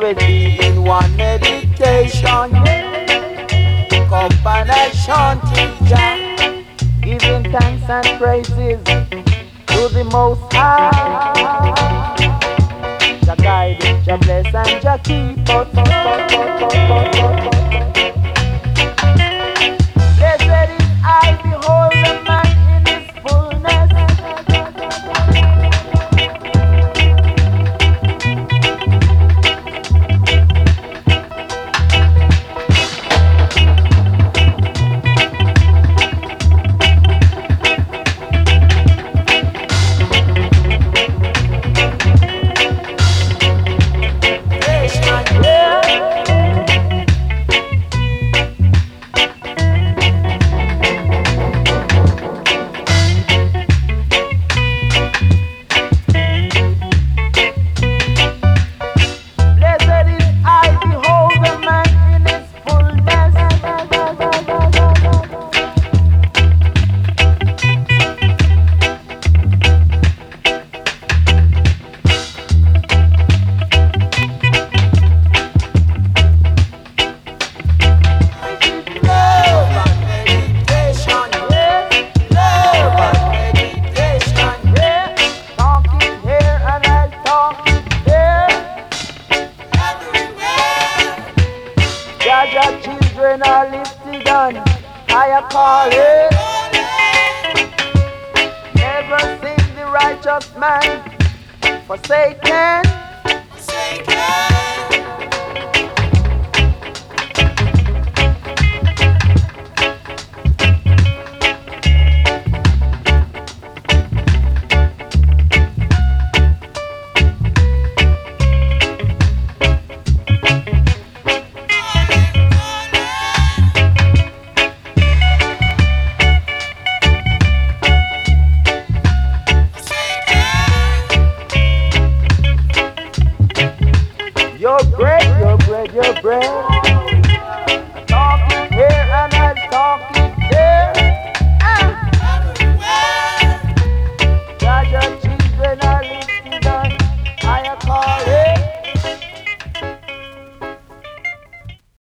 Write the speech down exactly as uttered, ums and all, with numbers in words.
always be in one meditation. Combination teacher, giving thanks and praises to the Most High. Jah guide, Jah bless and Jah keep us. Blessed is I, behold the man in his fullness. Jah children are lifted on higher calling. Never seen the righteous man forsaken. Your bread, your bread, your bread.